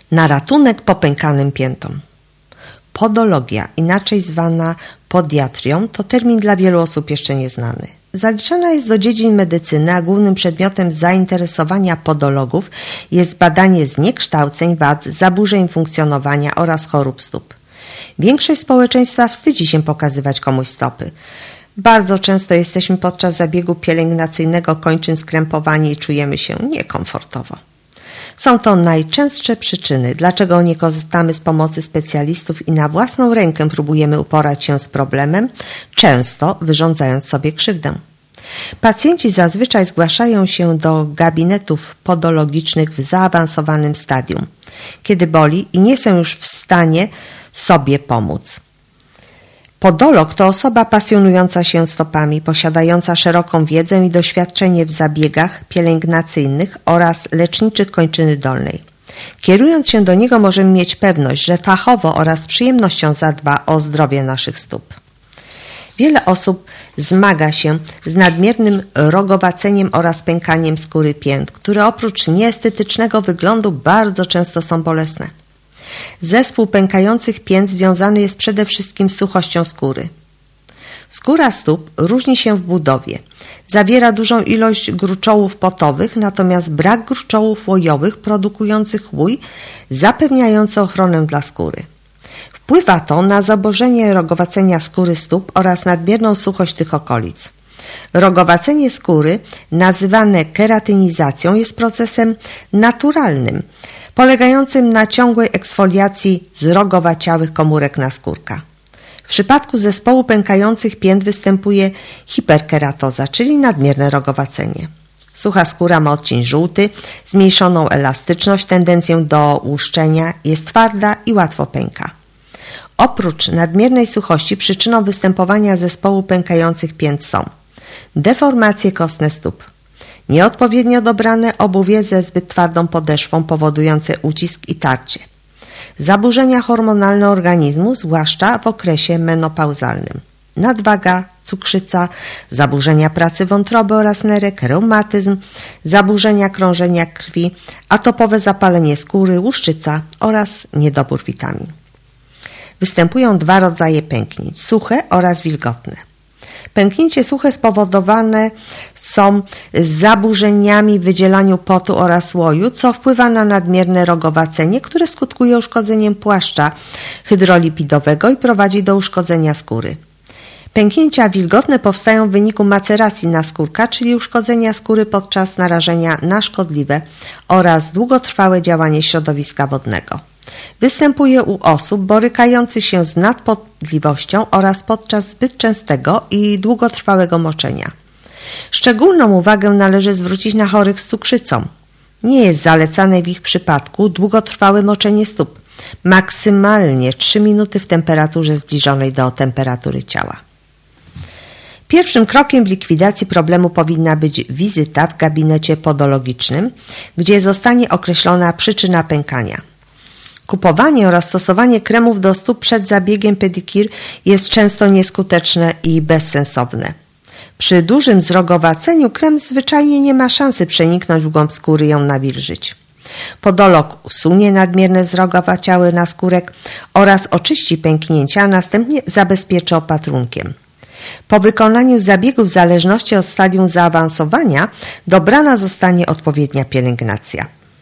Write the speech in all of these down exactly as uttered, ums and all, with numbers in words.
Na ratunek popękanym piętom. Podologia, inaczej zwana podiatrią, to termin dla wielu osób jeszcze nieznany. Zaliczana jest do dziedzin medycyny, a głównym przedmiotem zainteresowania podologów jest badanie zniekształceń, wad, zaburzeń funkcjonowania oraz chorób stóp. Większość społeczeństwa wstydzi się pokazywać komuś stopy. Bardzo często jesteśmy podczas zabiegu pielęgnacyjnego kończyn skrępowani i czujemy się niekomfortowo. Są to najczęstsze przyczyny, dlaczego nie korzystamy z pomocy specjalistów i na własną rękę próbujemy uporać się z problemem, często wyrządzając sobie krzywdę. Pacjenci zazwyczaj zgłaszają się do gabinetów podologicznych w zaawansowanym stadium, kiedy boli i nie są już w stanie sobie pomóc. Podolog to osoba pasjonująca się stopami, posiadająca szeroką wiedzę i doświadczenie w zabiegach pielęgnacyjnych oraz leczniczych kończyny dolnej. Kierując się do niego możemy mieć pewność, że fachowo oraz z przyjemnością zadba o zdrowie naszych stóp. Wiele osób zmaga się z nadmiernym rogowaceniem oraz pękaniem skóry pięt, które oprócz nieestetycznego wyglądu bardzo często są bolesne. Zespół pękających pięt związany jest przede wszystkim z suchością skóry. Skóra stóp różni się w budowie. Zawiera dużą ilość gruczołów potowych, natomiast brak gruczołów łojowych produkujących łój zapewniający ochronę dla skóry. Wpływa to na zaburzenie rogowacenia skóry stóp oraz nadmierną suchość tych okolic. Rogowacenie skóry, nazywane keratynizacją, jest procesem naturalnym, polegającym na ciągłej eksfoliacji zrogowaciałych komórek naskórka. W przypadku zespołu pękających pięt występuje hiperkeratoza, czyli nadmierne rogowacenie. Sucha skóra ma odcień żółty, zmniejszoną elastyczność, tendencję do łuszczenia, jest twarda i łatwo pęka. Oprócz nadmiernej suchości przyczyną występowania zespołu pękających pięt są deformacje kostne stóp, nieodpowiednio dobrane obuwie ze zbyt twardą podeszwą powodujące ucisk i tarcie, zaburzenia hormonalne organizmu, zwłaszcza w okresie menopauzalnym, nadwaga, cukrzyca, zaburzenia pracy wątroby oraz nerek, reumatyzm, zaburzenia krążenia krwi, atopowe zapalenie skóry, łuszczyca oraz niedobór witamin. Występują dwa rodzaje pęknięć, suche oraz wilgotne. Pęknięcie suche spowodowane są zaburzeniami w wydzielaniu potu oraz łoju, co wpływa na nadmierne rogowacenie, które skutkuje uszkodzeniem płaszcza hydrolipidowego i prowadzi do uszkodzenia skóry. Pęknięcia wilgotne powstają w wyniku maceracji naskórka, czyli uszkodzenia skóry podczas narażenia na szkodliwe oraz długotrwałe działanie środowiska wodnego. Występuje u osób borykających się z nadpotliwością oraz podczas zbyt częstego i długotrwałego moczenia. Szczególną uwagę należy zwrócić na chorych z cukrzycą. Nie jest zalecane w ich przypadku długotrwałe moczenie stóp, maksymalnie trzy minuty w temperaturze zbliżonej do temperatury ciała. Pierwszym krokiem w likwidacji problemu powinna być wizyta w gabinecie podologicznym, gdzie zostanie określona przyczyna pękania. Kupowanie oraz stosowanie kremów do stóp przed zabiegiem pedicure jest często nieskuteczne i bezsensowne. Przy dużym zrogowaceniu krem zwyczajnie nie ma szansy przeniknąć w głąb skóry i ją nawilżyć. Podolog usunie nadmierne zrogowaciały naskórek oraz oczyści pęknięcia, a następnie zabezpieczy opatrunkiem. Po wykonaniu zabiegu w zależności od stadium zaawansowania dobrana zostanie odpowiednia pielęgnacja.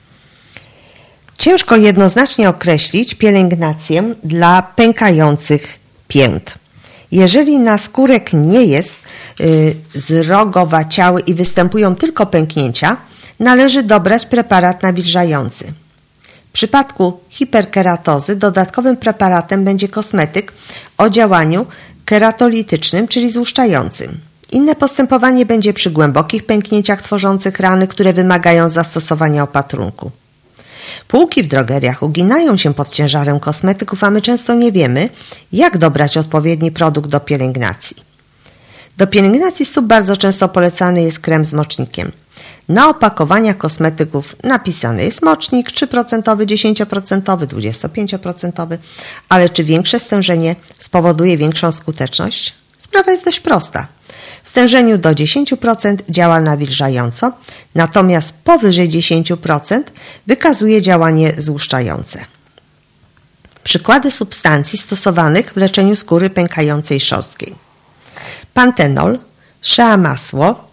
Ciężko jednoznacznie określić pielęgnację dla pękających pięt. Jeżeli naskórek nie jest y, zrogowaciały i występują tylko pęknięcia, należy dobrać preparat nawilżający. W przypadku hiperkeratozy dodatkowym preparatem będzie kosmetyk o działaniu keratolitycznym, czyli złuszczającym. Inne postępowanie będzie przy głębokich pęknięciach tworzących rany, które wymagają zastosowania opatrunku. Półki w drogeriach uginają się pod ciężarem kosmetyków, a my często nie wiemy, jak dobrać odpowiedni produkt do pielęgnacji. Do pielęgnacji stóp bardzo często polecany jest krem z mocznikiem. Na opakowaniach kosmetyków napisany jest mocznik trzy procent, dziesięć procent, dwadzieścia pięć procent, ale czy większe stężenie spowoduje większą skuteczność? Sprawa jest dość prosta. W stężeniu do dziesięć procent działa nawilżająco, natomiast powyżej dziesięć procent wykazuje działanie złuszczające. Przykłady substancji stosowanych w leczeniu skóry pękającej szorstkiej. Pantenol, shea masło,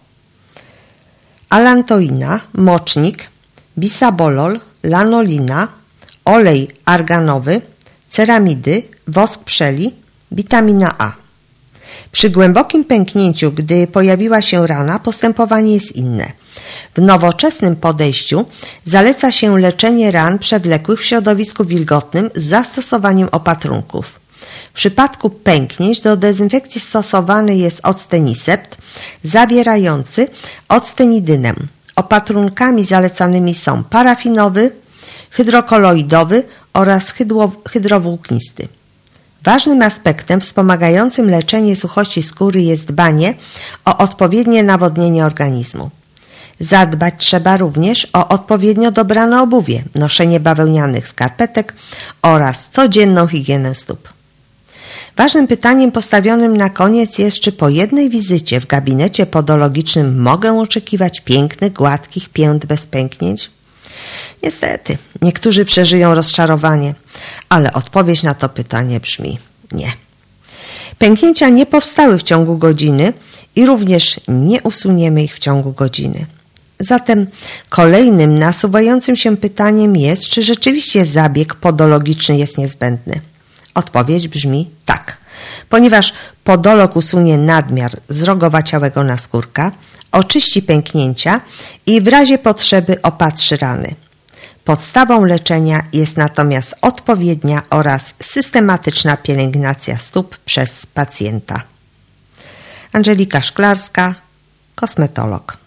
alantoina, mocznik, bisabolol, lanolina, olej arganowy, ceramidy, wosk pszeli, witamina A. Przy głębokim pęknięciu, gdy pojawiła się rana, postępowanie jest inne. W nowoczesnym podejściu zaleca się leczenie ran przewlekłych w środowisku wilgotnym z zastosowaniem opatrunków. W przypadku pęknięć do dezynfekcji stosowany jest octenisept zawierający octenidynę. Opatrunkami zalecanymi są parafinowy, hydrokoloidowy oraz hydro, hydrowłóknisty. Ważnym aspektem wspomagającym leczenie suchości skóry jest dbanie o odpowiednie nawodnienie organizmu. Zadbać trzeba również o odpowiednio dobrane obuwie, noszenie bawełnianych skarpetek oraz codzienną higienę stóp. Ważnym pytaniem postawionym na koniec jest, czy po jednej wizycie w gabinecie podologicznym mogę oczekiwać pięknych, gładkich pięt bez pęknięć? Niestety, niektórzy przeżyją rozczarowanie, ale odpowiedź na to pytanie brzmi nie. Pęknięcia nie powstały w ciągu godziny i również nie usuniemy ich w ciągu godziny. Zatem kolejnym nasuwającym się pytaniem jest, czy rzeczywiście zabieg podologiczny jest niezbędny. Odpowiedź brzmi tak, ponieważ podolog usunie nadmiar zrogowaciałego naskórka, oczyści pęknięcia i w razie potrzeby opatrzy rany. Podstawą leczenia jest natomiast odpowiednia oraz systematyczna pielęgnacja stóp przez pacjenta. Angelika Szklarska, kosmetolog.